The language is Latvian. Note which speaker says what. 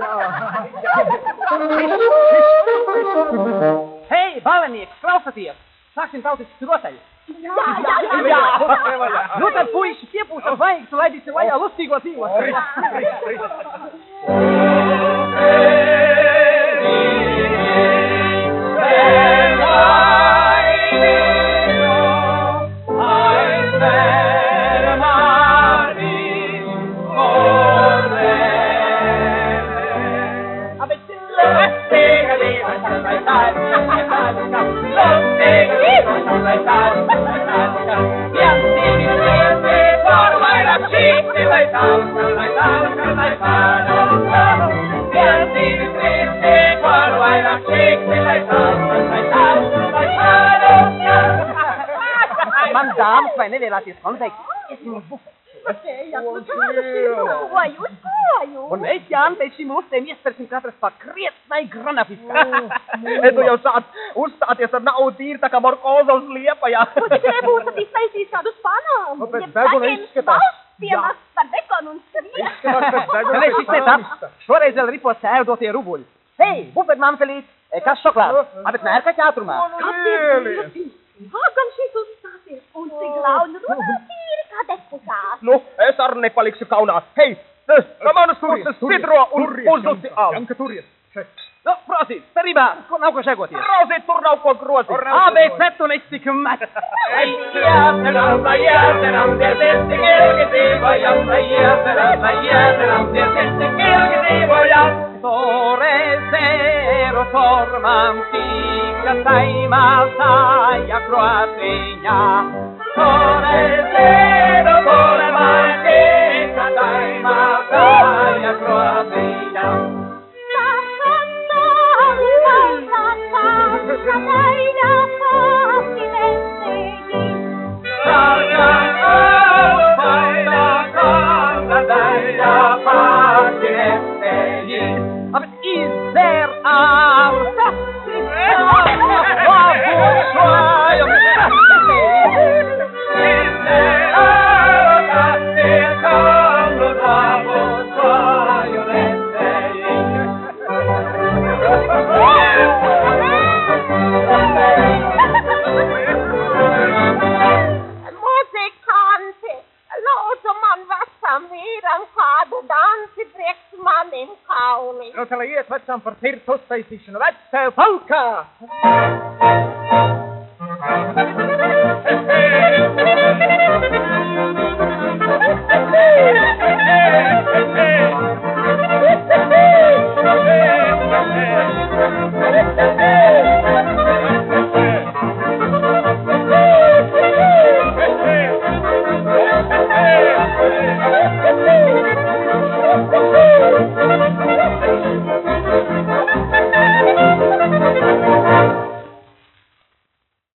Speaker 1: Hei, ballenieks, klausaties! Sāksim tautisku rotaļu.
Speaker 2: Jā.
Speaker 1: Nu tad, puiši, piepūšam zvaigznes, laidīsim vajā lustīgo dzīvot. Man dāmas, vai nevēlāties konveikt? Esmu Un mēs, Jāni, pēc šīm lustēm iespersim katras pa krietnai granafiskā.
Speaker 3: Es jau sāc uzstāties ar naudu tīri tā kā Markoza uz Liepajā.
Speaker 2: Ko tik nebūtu iztaisījis kādus panām?
Speaker 3: Pēc deguna izskatās.
Speaker 2: Piemērs par dekonu un sviestu.
Speaker 1: Mēs izpētām, šoreiz vēl ripos sēvdotie rubuļi. Hei, bufetmamselīt, kas šoklāds? Abet mērkaķi ātrumā.
Speaker 2: Gan šis uzstāties, un cik launa runā tīri kā deputāts.
Speaker 3: Nu, es arī nepalikšu kaunā. Hei, no manas puses sidro un uzdusi al.
Speaker 4: Janka, turies.
Speaker 1: Nu, prasīt, starībā, ko nav ko šegoties?
Speaker 3: Prasīt, tur nav ko grozīt.
Speaker 1: ABC tu nestik met. Torezero tormam tika taimaltaja Kroatiņā. Torezero tormam tika taimaltaja Kroatiņā.
Speaker 4: Nu, te lai iet vecam par tirtu uztaisīšanu, vecē falkā!